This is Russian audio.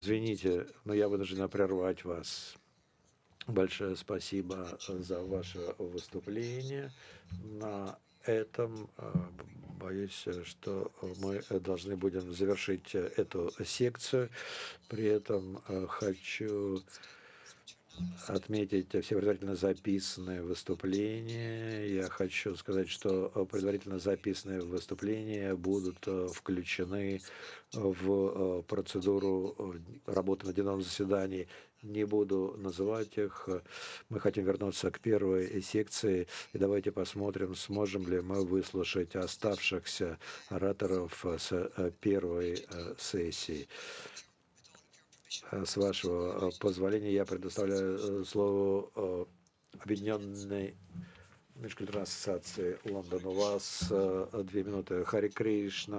Извините, но я вынуждена прервать вас. Большое спасибо за ваше выступление. На этом, боюсь, что мы должны будем завершить эту секцию. При этом хочу отметить все предварительно записанные выступления. Я хочу сказать, что предварительно записанные выступления будут включены в процедуру работы на дневном заседании. Не буду называть их. Мы хотим вернуться к первой секции. И давайте посмотрим, сможем ли мы выслушать оставшихся ораторов с первой сессии. С вашего позволения я предоставляю слово Объединенной межкультурной ассоциации Лондон. У вас 2 минуты. Хари Кришна.